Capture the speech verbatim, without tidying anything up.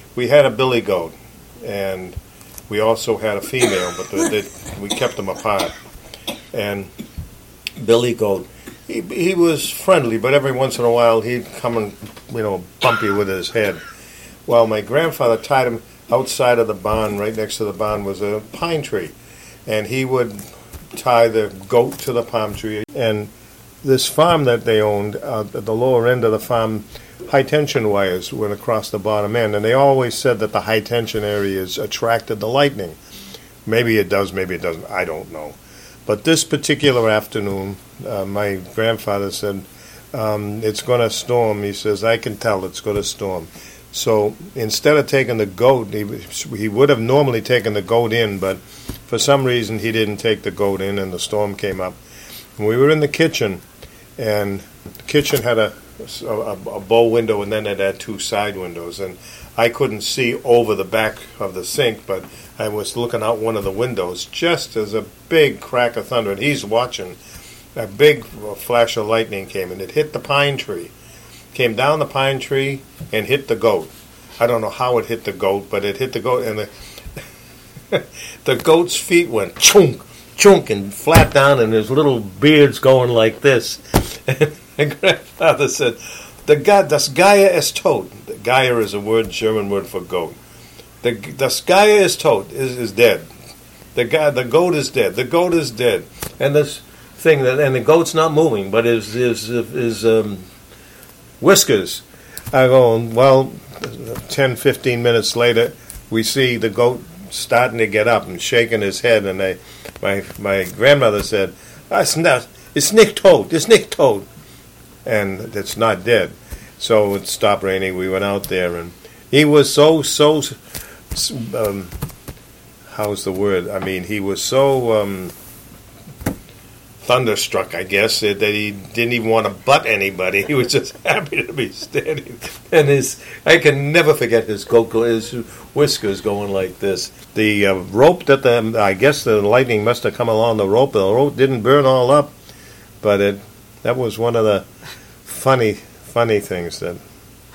we had a billy goat, and we also had a female, but the, the, we kept them apart. And billy goat, he he was friendly, but every once in a while he'd come and, you know, bump you with his head. Well, my grandfather tied him outside of the barn. Right next to the barn was a pine tree, and he would tie the goat to the palm tree. And this farm that they owned, uh, at the lower end of the farm, high tension wires went across the bottom end, and they always said that the high tension areas attracted the lightning. Maybe it does, maybe it doesn't, I don't know. But this particular afternoon, uh, my grandfather said, um, it's going to storm. He says, I can tell it's going to storm. So instead of taking the goat, he, he would have normally taken the goat in, but for some reason he didn't take the goat in, and the storm came up. And we were in the kitchen, and the kitchen had a, a, a bow window, and then it had two side windows. And I couldn't see over the back of the sink, but I was looking out one of the windows just as a big crack of thunder, and he's watching. A big flash of lightning came, and it hit the pine tree. Came down the pine tree and hit the goat. I don't know how it hit the goat, but it hit the goat, and the the goat's feet went chunk, chunk, and flat down, and his little beard's going like this. And my grandfather said, "The God, das Geier ist tot." The Geier is a word, German word for goat. The das Geier ist tot, is is dead. The guy, the goat is dead. The goat is dead, and this thing that, and the goat's not moving, but his his his um. whiskers are going. Well, ten, fifteen minutes later, we see the goat starting to get up and shaking his head, and they, my my grandmother said, oh, it's not, it's nicht tot, it's nicht tot, and it's not dead. So it stopped raining, we went out there, and he was so, so, um, how's the word, I mean, he was so, um, thunderstruck, I guess, that he didn't even want to butt anybody. He was just happy to be standing. And his, I can never forget his goat, his whiskers going like this. The uh, rope that the, I guess the lightning must have come along the rope. The rope didn't burn all up, but it, that was one of the funny, funny things that